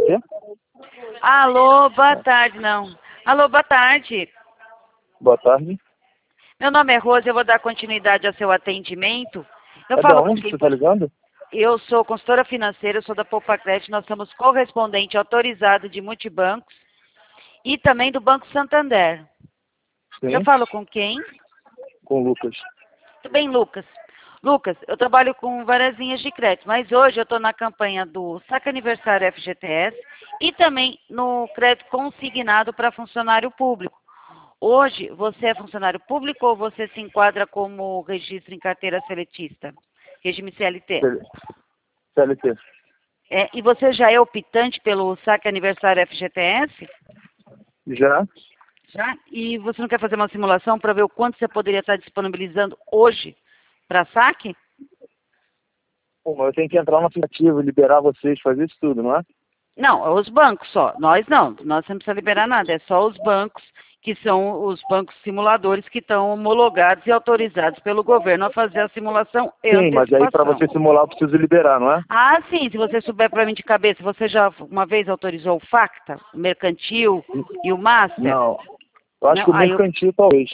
quê? Alô, boa tarde, não. Alô, boa tarde. Boa tarde. Meu nome é Rose, eu vou dar continuidade ao seu atendimento. Eu É da falo com onde quem... você tá ligando? Eu sou consultora financeira, eu sou da Poupa Crédito, nós somos correspondente autorizado de multibancos e também do Banco Santander. Eu Sim, falo com quem? com o Lucas. Tudo bem, Lucas? Lucas, eu trabalho com várias linhas de crédito, mas hoje eu estou na campanha do Saque Aniversário FGTS e também no crédito consignado para funcionário público. Hoje, você é funcionário público ou você se enquadra como registro em carteira seletista? Regime CLT. CLT. E você já é optante pelo Saque Aniversário FGTS? Já? Já? E você não quer fazer uma simulação para ver o quanto você poderia estar disponibilizando hoje para saque? Pô, mas eu tenho que entrar no aplicativo, liberar vocês, fazer isso tudo, não é? Não, é os bancos só. Nós não não precisa liberar nada. É só os bancos, que são os bancos simuladores que estão homologados e autorizados pelo governo a fazer a simulação e Sim, mas aí para antecipação. você simular eu preciso liberar, não é? Ah, sim, se você souber para mim de cabeça, você já uma vez autorizou o FACTA, o Mercantil e o Master? Não. Eu acho Não, que o mercantil talvez.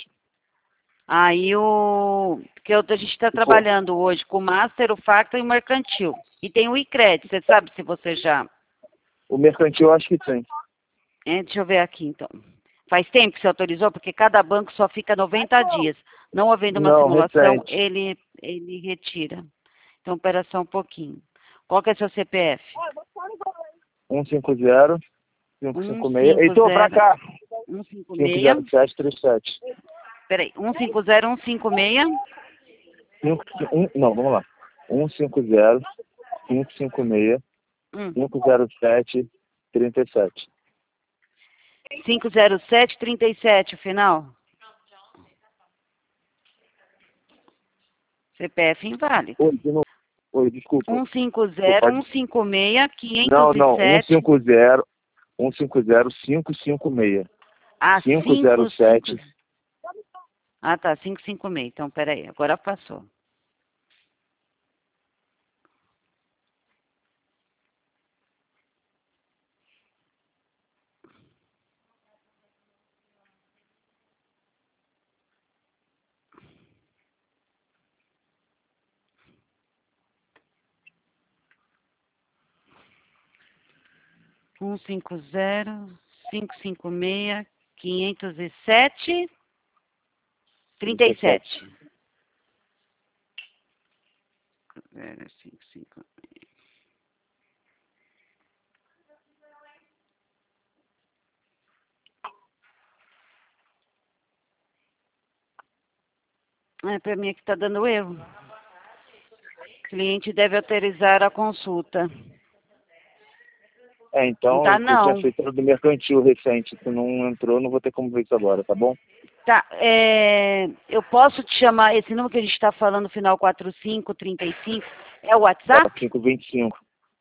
porque a gente está Pô, trabalhando hoje com o Master, o FACTA e o Mercantil. E tem o ICRED, você sabe se você já... o mercantil eu acho que tem. Deixa eu ver aqui, então. Faz tempo que você autorizou? Porque cada banco só fica 90 dias. Não havendo uma Não, simulação, recente. ele retira. Então, espera só um pouquinho. Qual que é seu CPF? 150 556. Heitor, pra 150 cá. 156. 50737. Peraí, 150 156. Não, vamos lá. 150 556 Hum, 507 37. 507 37, o final. CPF inválido. Oi, de novo. Oi, desculpa. 150 Pode... 156 Não, 507. 150 556. Ah, 507. Ah, tá, 556. Então, peraí, agora passou. Um 550 556 507 55. Para mim aqui está dando erro. O cliente deve autorizar a consulta. Não Então, tá, eu tinha não. feito do mercantil recente. Se não entrou, não vou ter como ver isso agora, tá bom? Tá, eu posso te chamar, esse número que a gente está falando, final 4535, é o WhatsApp? 4525.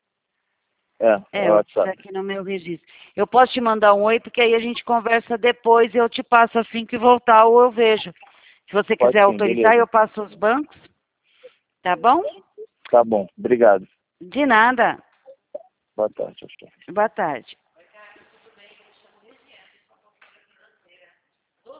É o Está WhatsApp. aqui no meu registro. Eu posso te mandar um oi, porque aí a gente conversa depois e eu te passo assim que voltar ou eu vejo. Se você Pode quiser sim, autorizar, beleza. eu passo os bancos, tá bom? Tá bom, obrigado. De nada. Boa tarde, Oscar. Boa tarde.